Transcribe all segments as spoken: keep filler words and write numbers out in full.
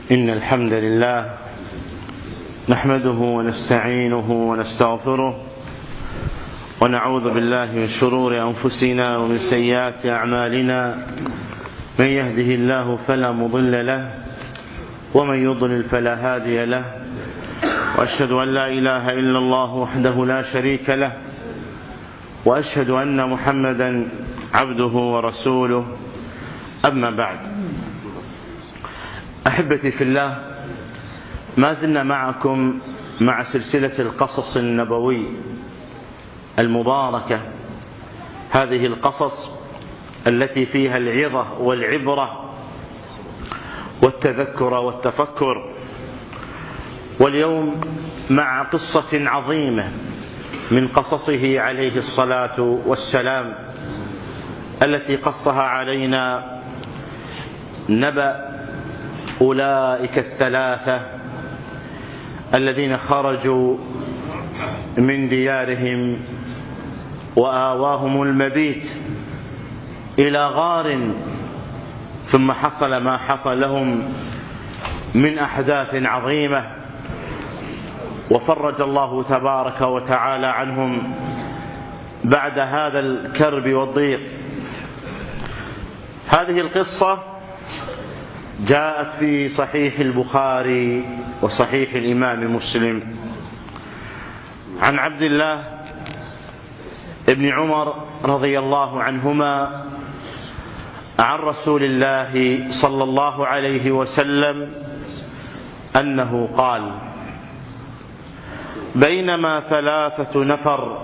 إن الحمد لله نحمده ونستعينه ونستغفره ونعوذ بالله من شرور أنفسنا ومن سيئات أعمالنا. من يهده الله فلا مضل له ومن يضلل فلا هادي له، وأشهد أن لا إله إلا الله وحده لا شريك له، وأشهد أن محمدا عبده ورسوله. أما بعد، أحبتي في الله، ما زلنا معكم مع سلسلة القصص النبوي المباركة، هذه القصص التي فيها العظة والعبرة والتذكر والتفكر. واليوم مع قصة عظيمة من قصصه عليه الصلاة والسلام التي قصها علينا، نبأ أولئك الثلاثة الذين خرجوا من ديارهم وآواهم المبيت إلى غار، ثم حصل ما حصل لهم من أحداث عظيمة، وفرج الله تبارك وتعالى عنهم بعد هذا الكرب والضيق. هذه القصة جاءت في صحيح البخاري وصحيح الإمام مسلم عن عبد الله ابن عمر رضي الله عنهما عن رسول الله صلى الله عليه وسلم أنه قال: بينما ثلاثة نفر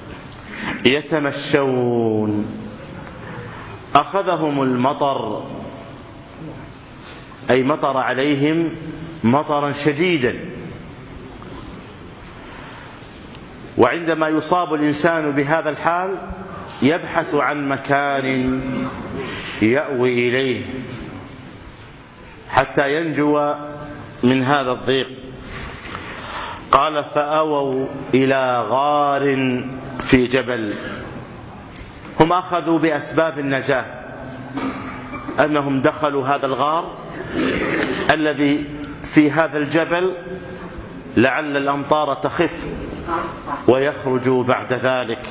يتمشون أخذهم المطر، أي مطر عليهم مطرا شديدا. وعندما يصاب الإنسان بهذا الحال يبحث عن مكان يأوي إليه حتى ينجو من هذا الضيق. قال: فأووا إلى غار في جبل. هم أخذوا بأسباب النجاة، أنهم دخلوا هذا الغار الذي في هذا الجبل لعل الأمطار تخف ويخرجوا بعد ذلك.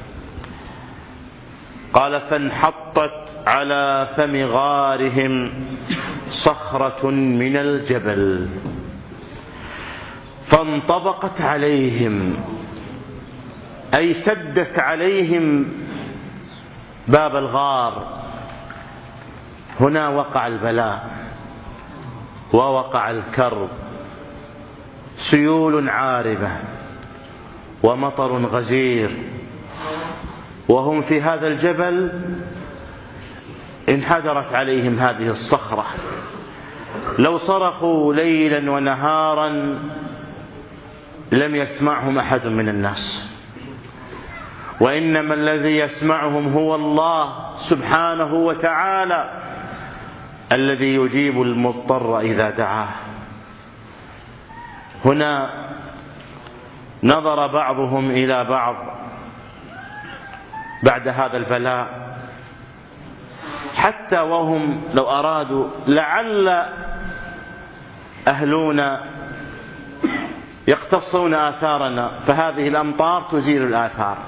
قال: فانحطت على فم غارهم صخرة من الجبل فانطبقت عليهم، أي سدت عليهم باب الغار. هنا وقع البلاء ووقع الكرب، سيول عاربة ومطر غزير، وهم في هذا الجبل انحدرت عليهم هذه الصخرة. لو صرخوا ليلا ونهارا لم يسمعهم أحد من الناس، وإنما الذي يسمعهم هو الله سبحانه وتعالى الذي يجيب المضطر إذا دعاه. هنا نظر بعضهم إلى بعض بعد هذا البلاء، حتى وهم لو أرادوا لعل أهلنا يقتصون آثارنا، فهذه الأمطار تزيل الآثار.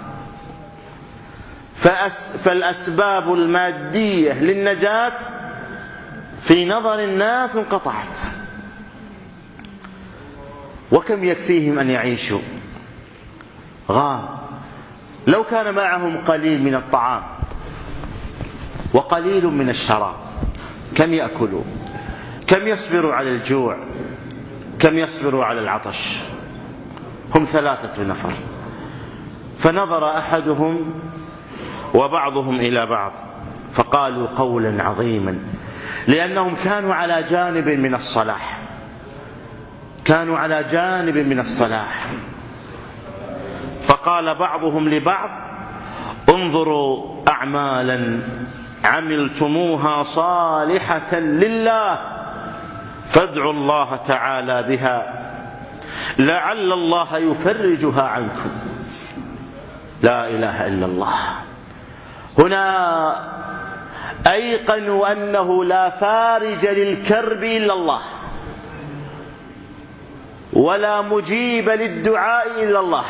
فالأسباب المادية للنجاة في نظر الناس انقطعت، وكم يكفيهم أن يعيشوا؟ غار. لو كان معهم قليل من الطعام وقليل من الشراب كم يأكلوا؟ كم يصبروا على الجوع؟ كم يصبروا على العطش؟ هم ثلاثة نفر. فنظر أحدهم وبعضهم إلى بعض فقالوا قولا عظيما، لأنهم كانوا على جانب من الصلاح، كانوا على جانب من الصلاح. فقال بعضهم لبعض: انظروا أعمالا عملتموها صالحة لله فادعوا الله تعالى بها لعل الله يفرجها عنكم. لا إله إلا الله. هنا أيقنوا أنه لا فارج للكرب إلا الله، ولا مجيب للدعاء إلا الله،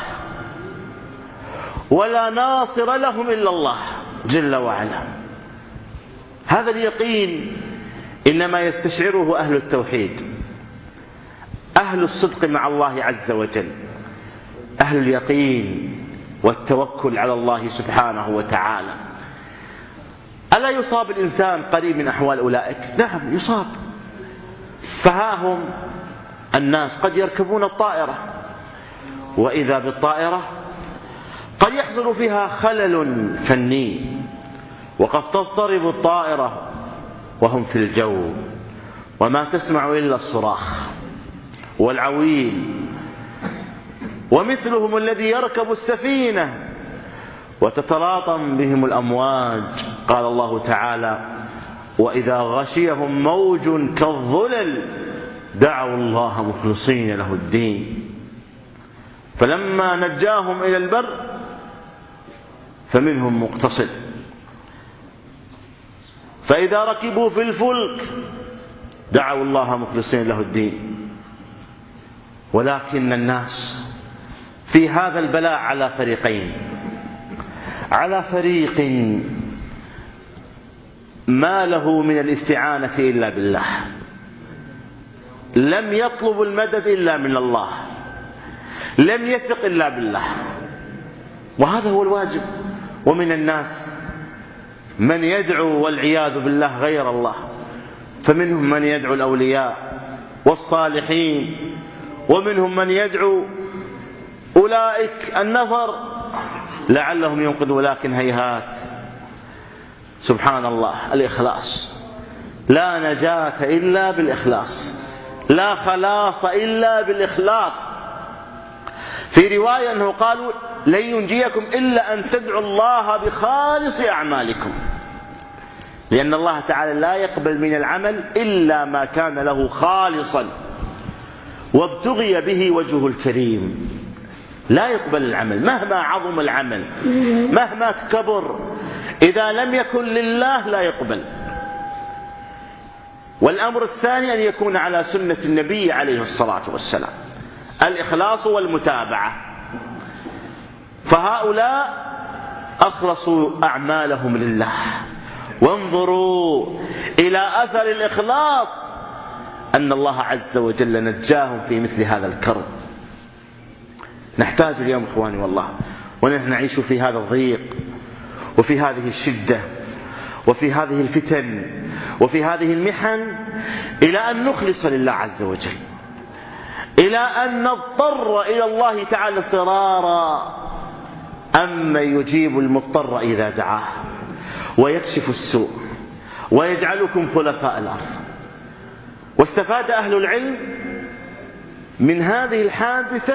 ولا ناصر لهم إلا الله جل وعلا. هذا اليقين إنما يستشعره أهل التوحيد، أهل الصدق مع الله عز وجل، أهل اليقين والتوكل على الله سبحانه وتعالى. ألا يصاب الإنسان قريب من أحوال أولئك؟ نعم يصاب. فها هم الناس قد يركبون الطائرة، وإذا بالطائرة قد يحصل فيها خلل فني، وقد تضطرب الطائرة وهم في الجو، وما تسمع إلا الصراخ والعويل. ومثلهم الذي يركب السفينة وتتلاطم بهم الأمواج. قال الله تعالى: وإذا غشيهم موج كالظلل دعوا الله مخلصين له الدين فلما نجاهم إلى البر فمنهم مقتصد. فإذا ركبوا في الفلك دعوا الله مخلصين له الدين. ولكن الناس في هذا البلاء على فريقين: على فريق ما له من الاستعانة إلا بالله، لم يطلب المدد إلا من الله، لم يثق إلا بالله، وهذا هو الواجب. ومن الناس من يدعو والعياذ بالله غير الله، فمنهم من يدعو الأولياء والصالحين، ومنهم من يدعو أولئك النفر لعلهم ينقذوا، لكن هيهات. سبحان الله. الإخلاص، لا نجاة إلا بالإخلاص، لا خلاص إلا بالإخلاص. في رواية أنه قالوا: لن ينجيكم إلا أن تدعوا الله بخالص أعمالكم، لأن الله تعالى لا يقبل من العمل إلا ما كان له خالصا وابتغي به وجهه الكريم. لا يقبل العمل مهما عظم العمل، مهما كبر، إذا لم يكن لله لا يقبل. والأمر الثاني أن يكون على سنة النبي عليه الصلاة والسلام، الإخلاص والمتابعة. فهؤلاء أخلصوا أعمالهم لله. وانظروا إلى أثر الإخلاص أن الله عز وجل نجاهم في مثل هذا الكرب. نحتاج اليوم إخواني والله، ونحن نعيش في هذا الضيق وفي هذه الشدة وفي هذه الفتن وفي هذه المحن، إلى أن نخلص لله عز وجل، إلى أن نضطر إلى الله تعالى اضطرارا. أما يجيب المضطر إذا دعاه ويكشف السوء ويجعلكم خلفاء الأرض. واستفاد أهل العلم من هذه الحادثة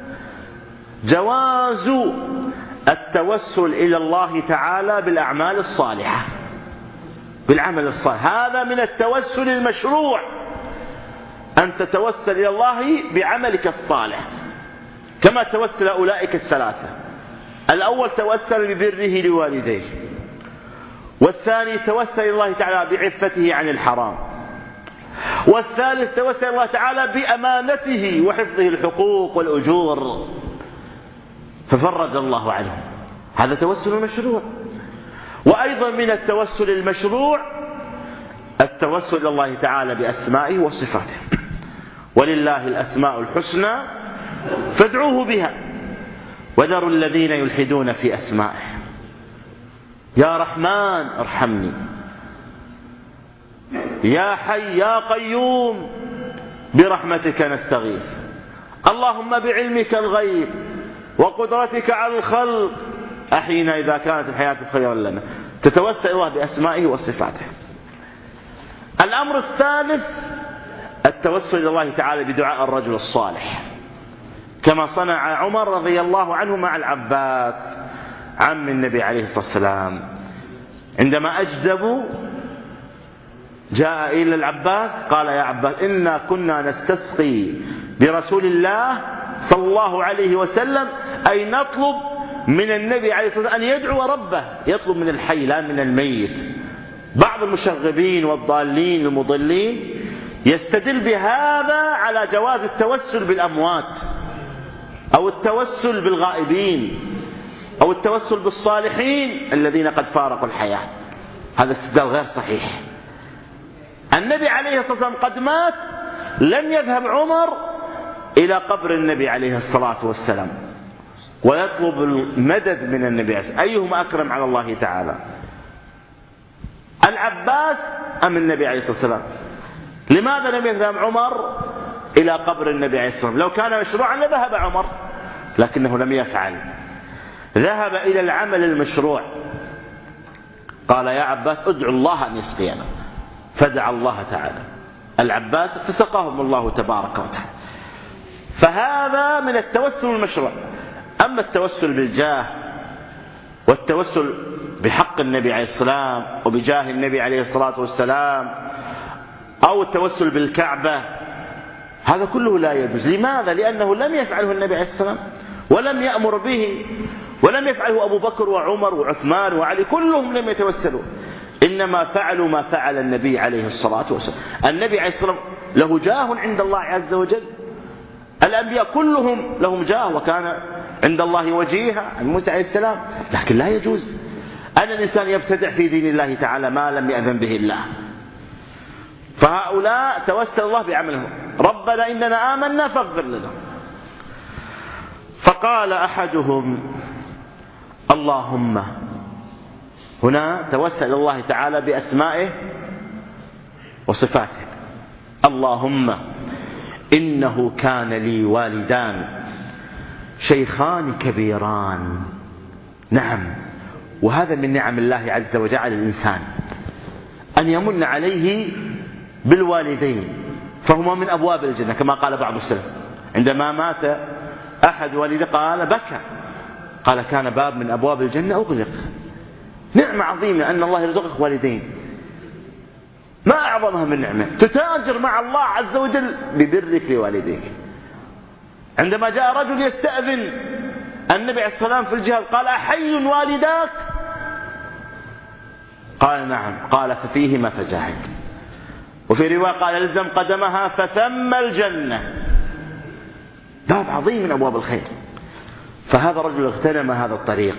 جواز التوسل إلى الله تعالى بالأعمال الصالحة، بالعمل الصالح. هذا من التوسل المشروع، أن تتوسل إلى الله بعملك الصالح، كما توسل أولئك الثلاثة. الأول توسل ببره لوالديه، والثاني توسل إلى الله تعالى بعفته عن الحرام، والثالث توسل إلى الله تعالى بأمانته وحفظه الحقوق والأجور ففرج الله عنه. هذا توسل مشروع. وأيضا من التوسل المشروع التوسل إلى الله تعالى بأسمائه وصفاته. ولله الأسماء الحسنى فادعوه بها وذروا الذين يلحدون في أسمائه. يا رحمن ارحمني، يا حي يا قيوم برحمتك نستغيث، اللهم بعلمك الغيب وقدرتك على الخلق أحينا إذا كانت الحياة خيرا لنا. تتوسل الله بأسمائه وصفاته. الأمر الثالث التوسل إلى الله تعالى بدعاء الرجل الصالح، كما صنع عمر رضي الله عنه مع العباس عم النبي عليه الصلاة والسلام. عندما أجدبوا جاء إلى العباس قال: يا عباس إنا كنا نستسقي برسول الله صلى الله عليه وسلم، أي نطلب من النبي عليه الصلاة والسلام أن يدعو ربه، يطلب من الحي لا من الميت. بعض المشغبين والضالين المضلين يستدل بهذا على جواز التوسل بالأموات أو التوسل بالغائبين أو التوسل بالصالحين الذين قد فارقوا الحياة. هذا استدلال غير صحيح. النبي عليه الصلاة والسلام قد مات، لم يذهب عمر إلى قبر النبي عليه الصلاة والسلام ويطلب المدد من النبي عليه الصلاة والسلام. أيهما أكرم على الله تعالى، العباس أم النبي عليه الصلاة والسلام؟ لماذا لم يذهب عمر إلى قبر النبي عليه الصلاة والسلام؟ لو كان مشروعا لذهب عمر، لكنه لم يفعل، ذهب إلى العمل المشروع. قال يا عباس ادعو الله أن يسقينا، فدعا الله تعالى العباس فسقاهم الله تبارك وتعالى. فهذا من التوسل المشروع. أما التوسل بالجاه والتوسل بحق النبي عليه السلام وبجاه النبي عليه الصلاة والسلام أو التوسل بالكعبة، هذا كله لا يجوز. لماذا؟ لأنه لم يفعله النبي عليه السلام ولم يأمر به، ولم يفعله أبو بكر وعمر وعثمان وعلي، كلهم لم يتوسلوا، إنما فعلوا ما فعل النبي عليه الصلاة والسلام. النبي عليه الصلاة والسلام له جاه عند الله عز وجل، الأنبياء كلهم لهم جاه وكان عند الله وجيها، موسى عليه السلام، لكن لا يجوز أن الإنسان يبتدع في دين الله تعالى ما لم يأذن به الله. فهؤلاء توسل الله بعملهم، ربنا إننا آمنا فاغفر لنا. فقال أحدهم اللهم، هنا توسل الله تعالى بأسمائه وصفاته، اللهم إنه كان لي والدان شيخان كبيران. نعم، وهذا من نعم الله عز وجل على الإنسان أن يمن عليه بالوالدين، فهما من أبواب الجنة كما قال بعض السلف. عندما مات أحد والده قال بكى، قال كان باب من أبواب الجنة أغلق. نعمة عظيمة أن الله يرزقك والدين، ما أعظمها من نعمة، تتاجر مع الله عز وجل ببرك لوالديك. عندما جاء رجل يستأذن النبي عليه الصلاة والسلام في الجهاد قال أحي والداك؟ قال نعم، قال ففيهما فجاهد. وفي رواية قال الزم قدمها فثم الجنة. باب عظيم من أبواب الخير. فهذا الرجل اغتنم هذا الطريق،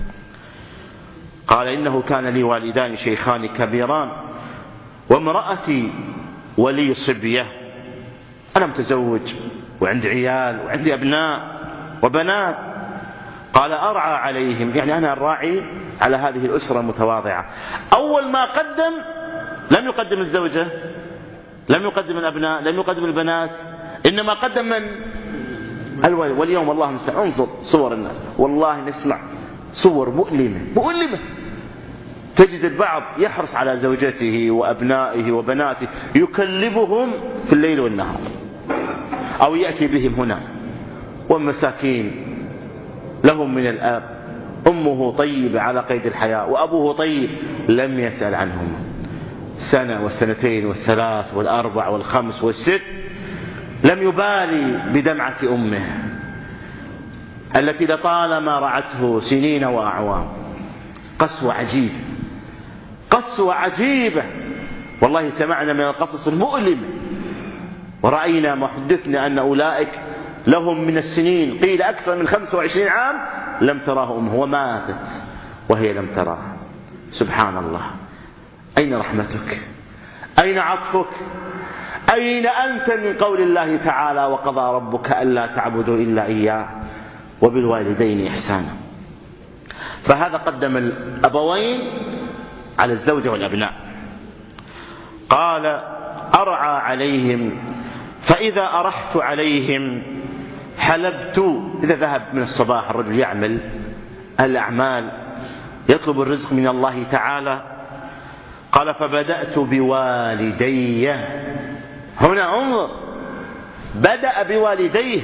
قال إنه كان لي والدان شيخان كبيران وامرأتي ولي صبية، أنا متزوج وعندي عيال وعندي أبناء وبنات. قال أرعى عليهم، يعني أنا الراعي على هذه الأسرة المتواضعة. أول ما قدم لم يقدم الزوجة، لم يقدم الأبناء، لم يقدم البنات، إنما قدم من؟ الوالد. واليوم والله المستعان انظر صور الناس، والله نسمع صور مؤلمة مؤلمة. تجد البعض يحرص على زوجته وأبنائه وبناته، يكلبهم في الليل والنهار، أو يأتي بهم هنا، ومساكين لهم من الآب أمه طيبة على قيد الحياة وأبوه طيب، لم يسأل عنهم سنة والسنتين والثلاث والأربع والخمس والست، لم يبالي بدمعة أمه التي لطالما رعته سنين وأعوام. قسوة عجيبة، قسوة عجيبة. والله سمعنا من القصص المؤلمة ورأينا محدثنا أن أولئك لهم من السنين قيل أكثر من خمسة وعشرين عام لم تراه أمه، وماتت وهي لم تراه. سبحان الله، أين رحمتك؟ أين عطفك؟ أين أنت من قول الله تعالى وقضى ربك ألا تعبدوا إلا إياه وبالوالدين إحسانا؟ فهذا قدم الأبوين على الزوجة والأبناء. قال أرعى عليهم فإذا أرحت عليهم حلبت. إذا ذهب من الصباح الرجل يعمل الأعمال يطلب الرزق من الله تعالى، قال فبدأت بوالدي. هنا انظر، بدأ بوالديه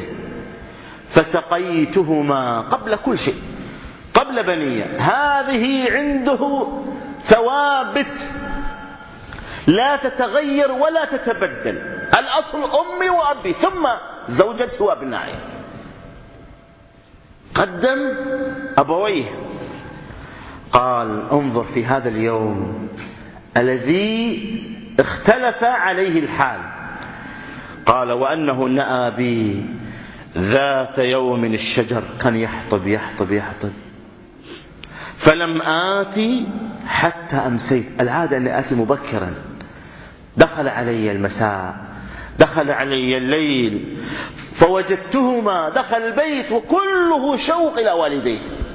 فسقيتهما قبل كل شيء، قبل بنية. هذه عنده ثوابت لا تتغير ولا تتبدل، الأصل أمي وأبي ثم زوجتي وأبنائي. قدم أبويه. قال انظر في هذا اليوم الذي اختلف عليه الحال، قال وأنه نأى بي ذات يوم الشجر، كان يحطب يحطب يحطب، فلم آتي حتى أمسيت. العادة أن آتي مبكرا، دخل علي المساء، دخل علي الليل، فوجدتهما دخل البيت وكله شوق إلى والديه،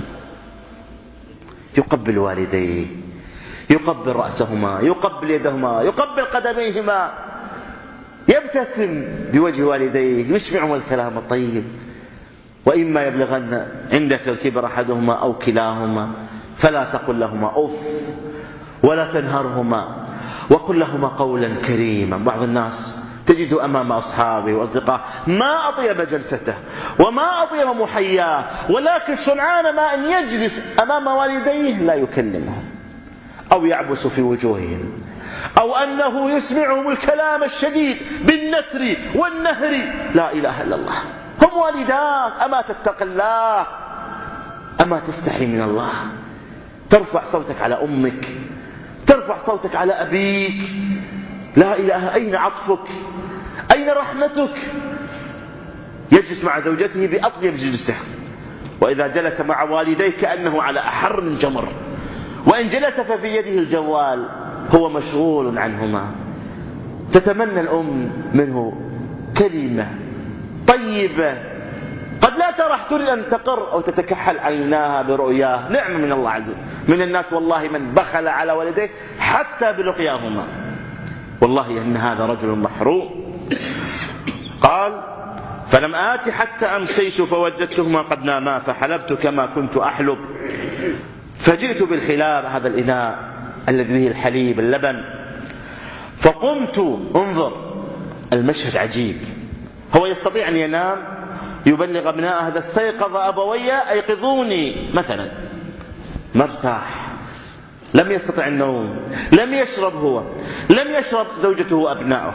يقبل والديه، يقبل رأسهما، يقبل يدهما، يقبل قدميهما، يبتسم بوجه والديه، يسمعهم الكلام الطيب. وإما يبلغن عندك الكبر أحدهما أو كلاهما فلا تقل لهما أف ولا تنهرهما وقل لهما قولا كريما. بعض الناس تجد أمام أصحابه وأصدقائه ما أطيب جلسته وما أطيب محياه، ولكن سرعان ما أن يجلس أمام والديه لا يكلمهم أو يعبس في وجوههم، أو أنه يسمعهم الكلام الشديد بالنثر والنهر. لا إله إلا الله، هم والداك، أما تتقي الله؟ أما تستحي من الله؟ ترفع صوتك على أمك، ترفع صوتك على أبيك. لا إله، أين عطفك؟ أين رحمتك؟ يجلس مع زوجته بأطيب جلسه، وإذا جلس مع والديه كأنه على أحر من جمر، وإن جلس ففي يده الجوال هو مشغول عنهما. تتمنى الأم منه كلمة طيبة، قد لا ترى تريد أن تقر أو تتكحل عيناها برؤياه. نعمة من الله عز وجل. من الناس والله من بخل على والديه حتى بلقياهما، والله إن هذا رجل محروم. قال فلم آت حتى أمسيت فوجدتهما قد ناما فحلبت كما كنت أحلب، فجئت بالحلاب، هذا الإناء الذي به الحليب اللبن، فقمت. انظر المشهد عجيب، هو يستطيع أن ينام يبلغ ابناءه هذا استيقظ أبوي أيقظوني مثلا، مرتاح، لم يستطع النوم، لم يشرب هو، لم يشرب زوجته وأبناؤه.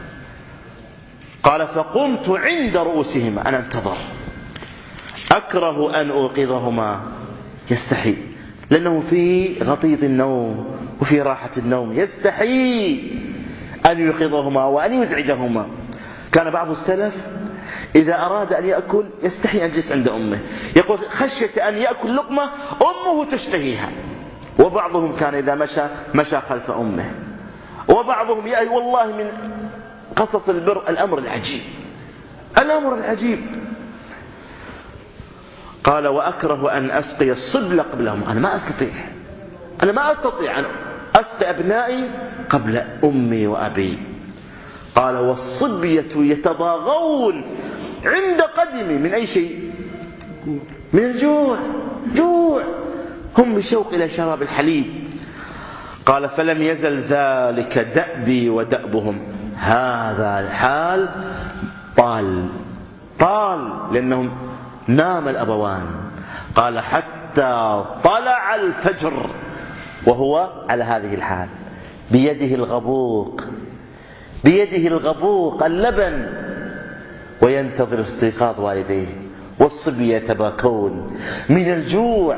قال فقمت عند رؤوسهما، أنا انتظر، أكره أن أوقظهما، يستحي لأنه في غطيط النوم وفي راحة النوم، يستحي أن يوقظهما وأن يزعجهما. كان بعض السلف إذا أراد أن يأكل يستحي أن يجلس عند أمه، يقول خشية أن يأكل لقمة أمه تشتهيها. وبعضهم كان إذا مشى مشى خلف أمه، وبعضهم يأي والله من قصص البر الأمر العجيب، الأمر العجيب. قال وأكره أن أسقي الصبل قبلهم، أنا ما أستطيع أنا ما أستطيع أن أسقي أبنائي قبل أمي وأبي. قال والصبية يتضاغون عند قدمي من أي شيء؟ من الجوع، جوع، هم بشوق إلى شراب الحليب. قال فلم يزل ذلك دأبي ودأبهم، هذا الحال طال طال لأنهم نام الأبوان. قال حتى طلع الفجر وهو على هذه الحال، بيده الغبوق، بيده الغبوق اللبن، وينتظر استيقاظ والديه، والصبية يتباكون من الجوع.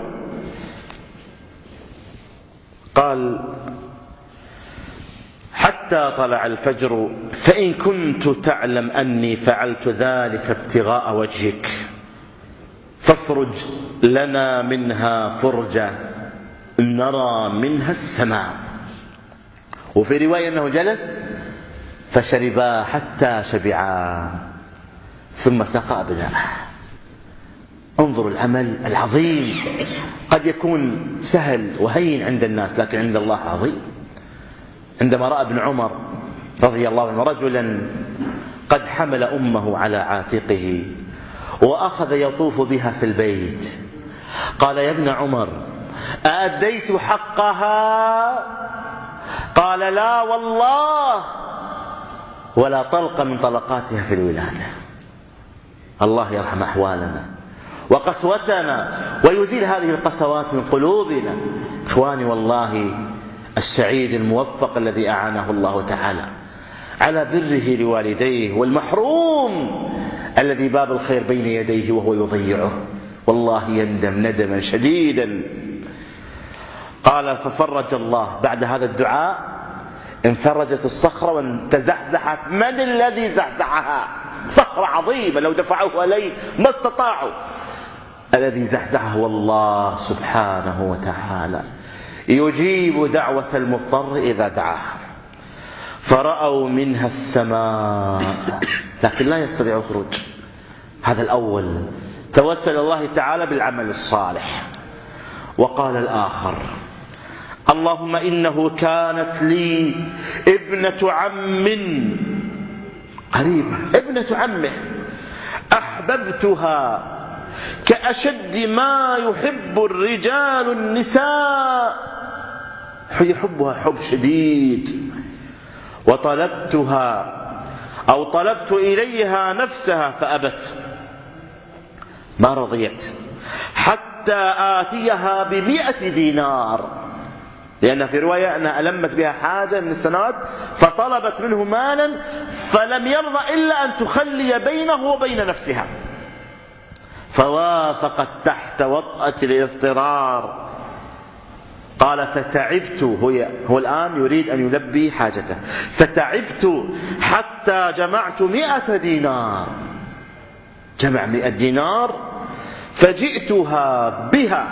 قال حتى طلع الفجر فإن كنت تعلم أني فعلت ذلك ابتغاء وجهك فافرج لنا منها فرجة نرى منها السماء. وفي رواية أنه جلس فشربا حتى شبعا ثم سقى أبناءه. انظروا العمل العظيم، قد يكون سهل وهين عند الناس لكن عند الله عظيم. عندما رأى ابن عمر رضي الله عنه رجلا قد حمل أمه على عاتقه وأخذ يطوف بها في البيت، قال يا ابن عمر أأديت حقها؟ قال لا والله، ولا طلق من طلقاتها في الولادة. الله يرحم أحوالنا وقسوتنا ويزيل هذه القسوات من قلوبنا. إخواني والله السعيد الموفق الذي أعانه الله تعالى على بره لوالديه، والمحروم الذي باب الخير بين يديه وهو يضيعه، والله يندم ندما شديدا. قال ففرج الله بعد هذا الدعاء انفرجت الصخرة وتزحزحت. من الذي زحزحها؟ صخرة عظيمة لو دفعوه عليه ما استطاعوا. الذي زحزحه هو الله سبحانه وتعالى، يجيب دعوة المضطر إذا دعاه. فرأوا منها السماء لكن لا يستطيع الخروج. هذا الأول توسل الله تعالى بالعمل الصالح. وقال الآخر: اللهم إنه كانت لي ابنة عم قريبة، ابنة عمه، أحببتها كأشد ما يحب الرجال النساء، يحبها حب شديد، وطلبتها أو طلبت إليها نفسها فأبت، ما رضيت حتى آتيها بمئة دينار، لأن في رواية أنها ألمت بها حاجة من السنوات فطلبت منه مالا فلم يرضى إلا أن تخلي بينه وبين نفسها، فوافقت تحت وطأة الاضطرار. قال: فتعبت، هو, هو الآن يريد أن يلبي حاجته، فتعبت حتى جمعت مئة دينار، جمع مئة دينار، فجئتها بها،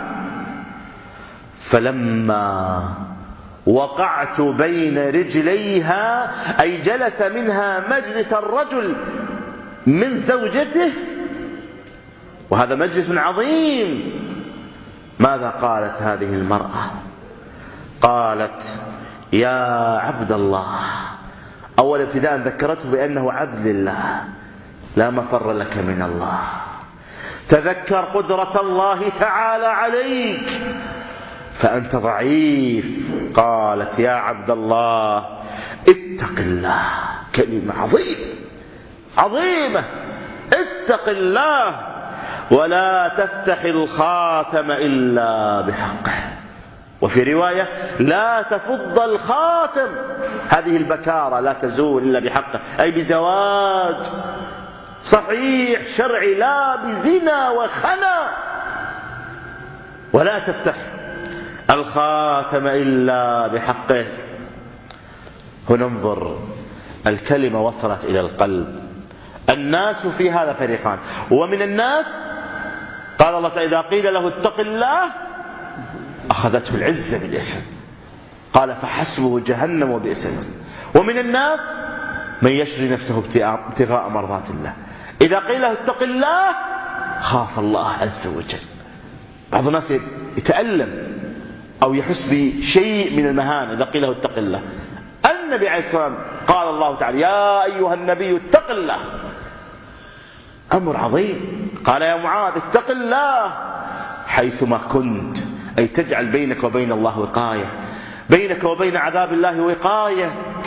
فلما وقعت بين رجليها، أي جلس منها مجلس الرجل من زوجته، وهذا مجلس عظيم، ماذا قالت هذه المرأة؟ قالت: يا عبد الله. أول ابتداء ذكرته بأنه عبد لله، لا مفر لك من الله، تذكر قدرة الله تعالى عليك فأنت ضعيف. قالت: يا عبد الله اتق الله. كلمة عظيمة عظيمة، اتق الله ولا تفتح الخاتم إلا بحقه. وفي رواية: لا تفض الخاتم، هذه البكارة لا تزول إلا بحقه، أي بزواج صحيح شرعي، لا بزنا وخنا. ولا تفتح الخاتم إلا بحقه. هنا انظر، الكلمة وصلت إلى القلب. الناس في هذا فريقان، ومن الناس قال الله تعالى: إذا قيل له اتق الله أخذته العزة بالإثم، قال: فحسبه جهنم وبئس المصير. ومن الناس من يشري نفسه ابتغاء مرضات الله، إذا قيل له اتق الله خاف الله عز وجل. بعض الناس يتألم أو يحس بشيء من المهانة إذا قيل له اتق الله. النبي عليه الصلاة والسلام قال الله تعالى: يا أيها النبي اتق الله، أمر عظيم. قال: يا معاذ اتق الله حيثما كنت، أي تجعل بينك وبين الله وقاية، بينك وبين عذاب الله وقاية.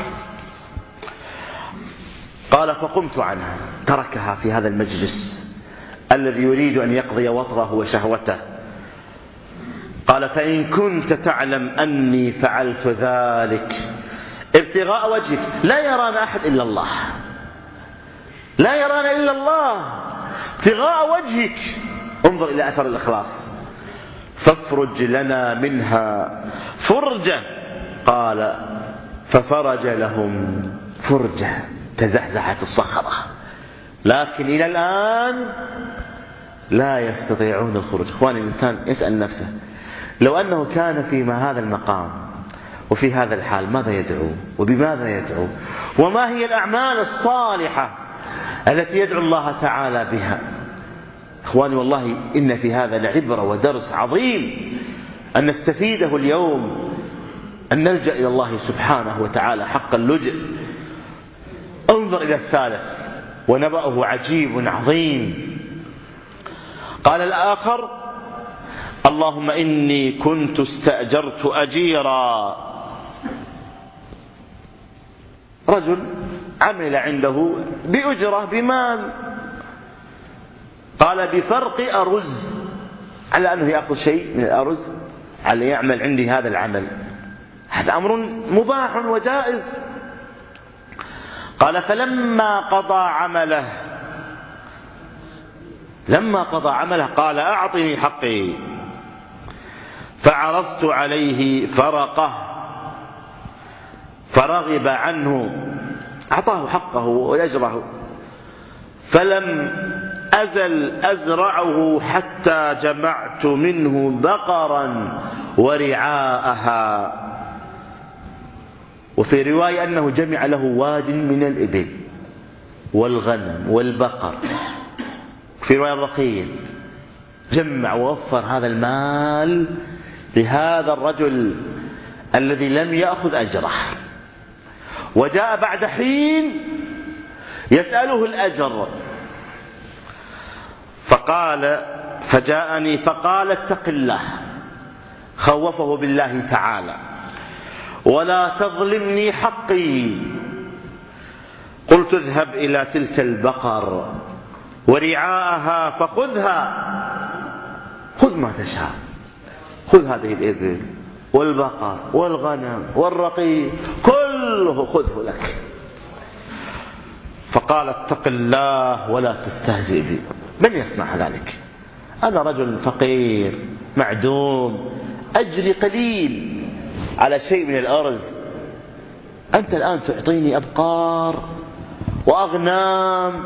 قال: فقمت عنها، تركها في هذا المجلس الذي يريد أن يقضي وطره وشهوته. قال: فإن كنت تعلم أني فعلت ذلك ابتغاء وجهك، لا يرانا أحد إلا الله، لا يرانا إلا الله، ابتغاء وجهك، انظر إلى أثر الإخلاص، فافرج لنا منها فرجة. قال: ففرج لهم فرجة، تزحزحت الصخرة، لكن إلى الآن لا يستطيعون الخروج. إخواني، الإنسان يسأل نفسه، لو أنه كان في هذا المقام وفي هذا الحال ماذا يدعو وبماذا يدعو، وما هي الأعمال الصالحة التي يدعو الله تعالى بها؟ إخواني، والله إن في هذا لعبرة ودرس عظيم أن نستفيده اليوم، أن نلجأ إلى الله سبحانه وتعالى حق اللجأ. انظر إلى الثالث ونبأه عجيب عظيم. قال الآخر: اللهم إني كنت استأجرت أجيرا، رجل عمل عنده بأجرة بمال، قال: بفرق أرز، على أنه يأخذ شيء من الأرز على يعمل عندي هذا العمل، هذا أمر مباح وجائز. قال: فلما قضى عمله، لما قضى عمله قال: أعطني حقي، فعرضت عليه فرقه فرغب عنه، أعطاه حقه ويجره، فلم أزل أزرعه حتى جمعت منه بقرا ورعاءها. وفي رواية أنه جمع له واد من الإبل والغنم والبقر، في رواية الرقية جمع ووفر هذا المال لهذا الرجل الذي لم يأخذ أجره. وجاء بعد حين يسأله الأجر، فقال فجاءني فقال اتق الله، خوفه بالله تعالى، ولا تظلمني حقي. قلت اذهب إلى تلك البقر ورعاءها فخذها، خذ ما تشاء، خذ هذه الإبل والبقر والغنم والرقيق كله خذه لك. فقال اتق الله ولا تستهزئ بي. من يصنع ذلك؟ أنا رجل فقير معدوم، أجري قليل على شيء من الأرض، أنت الآن تعطيني أبقار وأغنام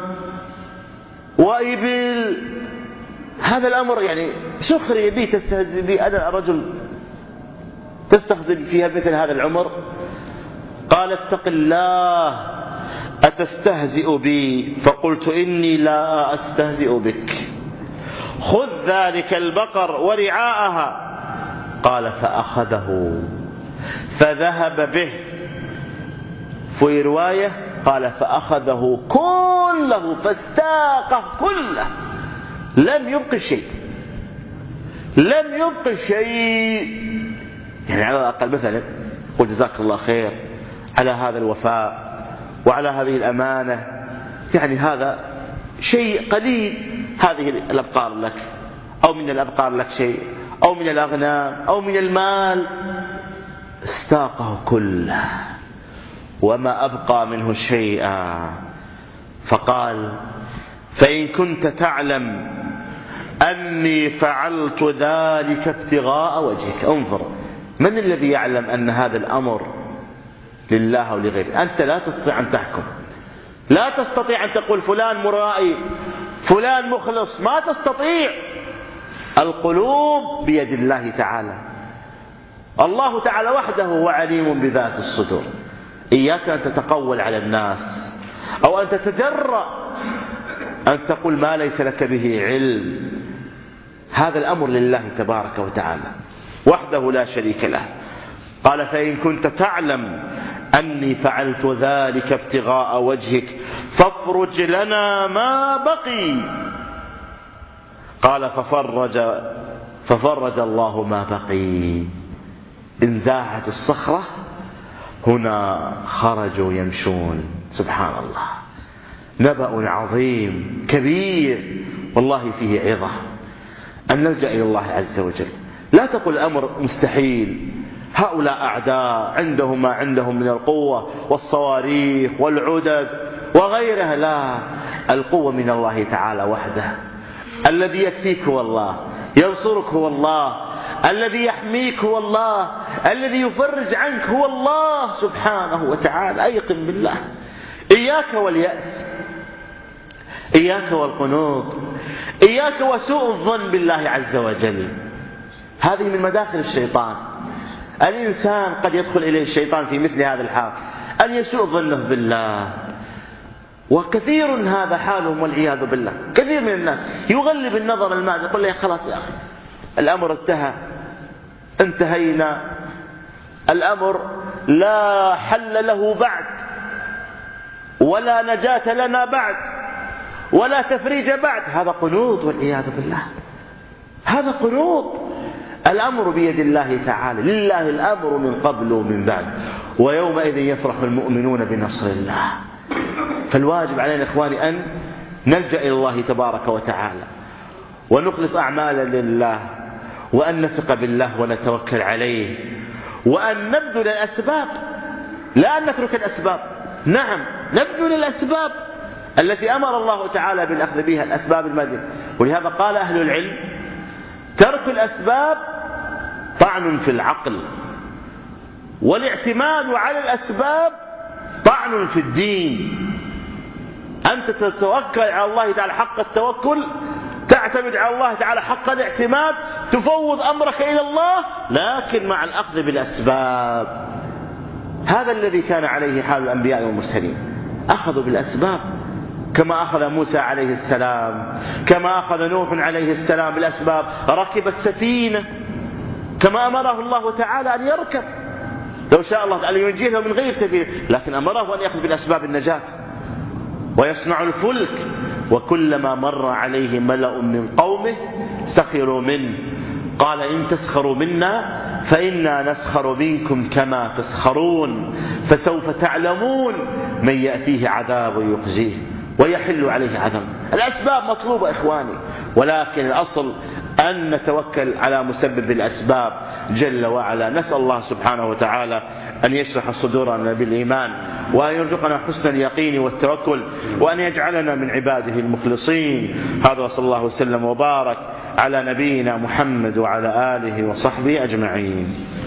وإبل، هذا الأمر يعني سخري بي، تستهزئ بي، أنا رجل تستخدم فيها مثل هذا العمر. قال اتق الله أتستهزئ بي؟ فقلت إني لا أستهزئ بك، خذ ذلك البقر ورعاءها. قال فأخذه فذهب به. في رواية قال فأخذه كله فاستاقه كله، لم يبق شيء، لم يبق شيء. يعني على الأقل مثلا قل جزاك الله خير على هذا الوفاء وعلى هذه الأمانة، يعني هذا شيء قليل، هذه الأبقار لك، أو من الأبقار لك شيء، أو من الأغنام، أو من المال. استاقه كله وما أبقى منه شيئا. فقال فإن كنت تعلم أني فعلت ذلك ابتغاء وجهك. انظر، من الذي يعلم أن هذا الأمر لله ولغيره؟ أنت لا تستطيع أن تحكم، لا تستطيع أن تقول فلان مرائي فلان مخلص، ما تستطيع. القلوب بيد الله تعالى، الله تعالى وحده هو عليم بذات الصدور. إياك أن تتقول على الناس أو أن تتجرأ أن تقول ما ليس لك به علم. هذا الأمر لله تبارك وتعالى وحده لا شريك له. قال فإن كنت تعلم أني فعلت ذلك ابتغاء وجهك فافرج لنا ما بقي. قال ففرج ففرج الله ما بقي. انزاحت الصخرة، هنا خرجوا يمشون. سبحان الله، نبأ عظيم كبير، والله فيه عظة أن نلجأ إلى الله عز وجل. لا تقل الأمر مستحيل، هؤلاء أعداء عندهم ما عندهم من القوة والصواريخ والعدد وغيرها. لا، القوة من الله تعالى وحده. الذي يكفيك هو الله، ينصرك هو الله، الذي يحميك هو الله، الذي يفرج عنك هو الله سبحانه وتعالى. أيقن بالله. إياك واليأس، إياك والقنوط، إياك وسوء الظن بالله عز وجل. هذه من مداخل الشيطان. الإنسان قد يدخل إليه الشيطان في مثل هذا الحال، أن يسوء ظنه بالله. وكثير هذا حالهم والعياذ بالله. كثير من الناس يغلب النظر الماضي، يقول له خلاص يا أخي الأمر انتهى، انتهينا، الأمر لا حل له بعد، ولا نجاة لنا بعد، ولا تفريج بعد. هذا قنوط والعياذ بالله، هذا قنوط. الأمر بيد الله تعالى، لله الأمر من قبل ومن بعد، ويومئذ يفرح المؤمنون بنصر الله. فالواجب علينا إخواني أن نلجأ إلى الله تبارك وتعالى، ونخلص أعمالا لله، وأن نثق بالله ونتوكل عليه، وأن نبذل الأسباب، لا أن نترك الأسباب. نعم نبذل الأسباب التي أمر الله تعالى بالأخذ بها، الأسباب المادية. ولهذا قال أهل العلم ترك الأسباب طعن في العقل، والاعتماد على الأسباب طعن في الدين. أنت تتوكل على الله تعالى حق التوكل، تعتمد على الله تعالى حق الاعتماد، تفوض أمرك إلى الله، لكن مع الأخذ بالأسباب. هذا الذي كان عليه حال الأنبياء والمرسلين، أخذوا بالأسباب، كما أخذ موسى عليه السلام، كما أخذ نوح عليه السلام بالأسباب، ركب السفينة كما أمره الله تعالى أن يركب. لو شاء الله تعالى ينجيه من غير سفينة، لكن أمره أن يأخذ بالأسباب النجاة ويصنع الفلك. وكلما مر عليه ملأ من قومه سخروا منه قال إن تسخروا منا فإنا نسخر منكم كما تسخرون فسوف تعلمون من يأتيه عذاب يخزيه ويحل عليه عذاب. الأسباب مطلوبة إخواني، ولكن الأصل أن نتوكل على مسبب الأسباب جل وعلا. نسأل الله سبحانه وتعالى أن يشرح صدورنا بالإيمان، وأن يرزقنا حسن اليقين والتوكل، وأن يجعلنا من عباده المخلصين. هذا وصلى الله وسلم وبارك على نبينا محمد وعلى آله وصحبه أجمعين.